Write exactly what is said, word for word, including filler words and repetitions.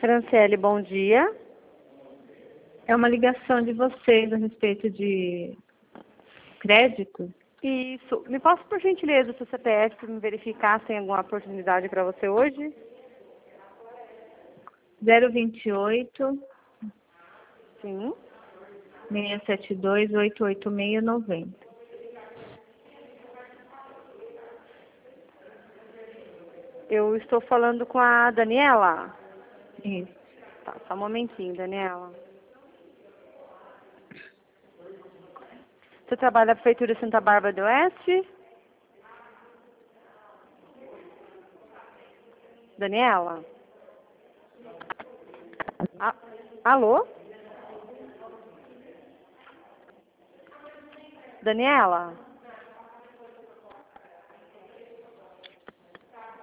Franciele, bom dia. É uma ligação de vocês a respeito de crédito? Isso. Me passa, por gentileza, o seu C P F para me verificar se tem alguma oportunidade para você hoje? zero vinte e oito, Sim. seiscentos e setenta e dois, oitocentos e oitenta e seis, noventa. Eu estou falando com a Daniela. Isso. Tá, só um momentinho, Daniela. Você trabalha na Prefeitura de Santa Bárbara do Oeste? Daniela? A- Alô? Daniela?